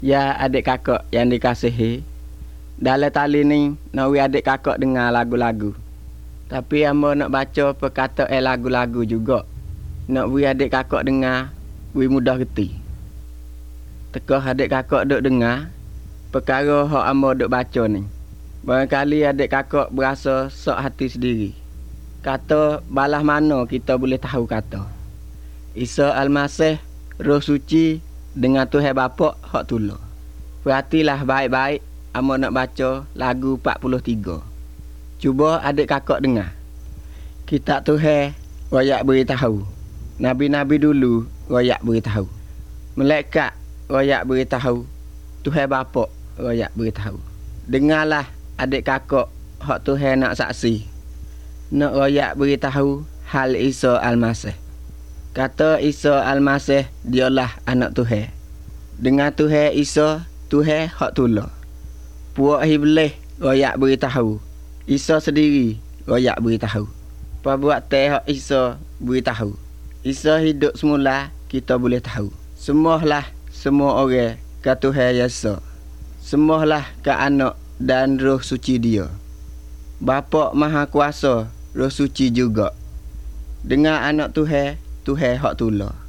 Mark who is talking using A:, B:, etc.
A: Ya adik kakak yang dikasihi, dalam tali ni nak we adik kakak dengar lagu-lagu. Tapi amba nak baca perkataan lagu-lagu juga. Nak we adik kakak dengar, we mudah reti. Tekah adik kakak duk dengar perkara hak amba duk baca ni. Barangkali adik kakak berasa sok hati sendiri. Kata balah mana kita boleh tahu kata. Isa Almasih, Roh Suci dengan Tuhan Bapa hak tula. Perhatilah baik-baik, amba nak baca lagu 43. Cuba adik kakak dengar. Kitab Tuhan royak beritahu. Nabi-nabi dulu royak beritahu. Malaikat royak beritahu. Tuhan Bapa royak beritahu. Dengarlah adik kakak hak Tuhan nak saksi. Nak royak beritahu hal Isa Almasih. Kata Isa Almasih dialah anak Tuhan. Dengan Tuhan Isa, Tuhan hak tula. Puak Iblis royak beritahu. Isa sendiri royak beritahu. Perbuatan hak Isa beritahu. Isa hidup semula kita boleh tahu. Semua orang ke Tuhan Yesus. Semualah ke anak dan Roh Suci dia. Bapa Maha Kuasa, Roh Suci juga. Dengan anak Tuhan hak tula.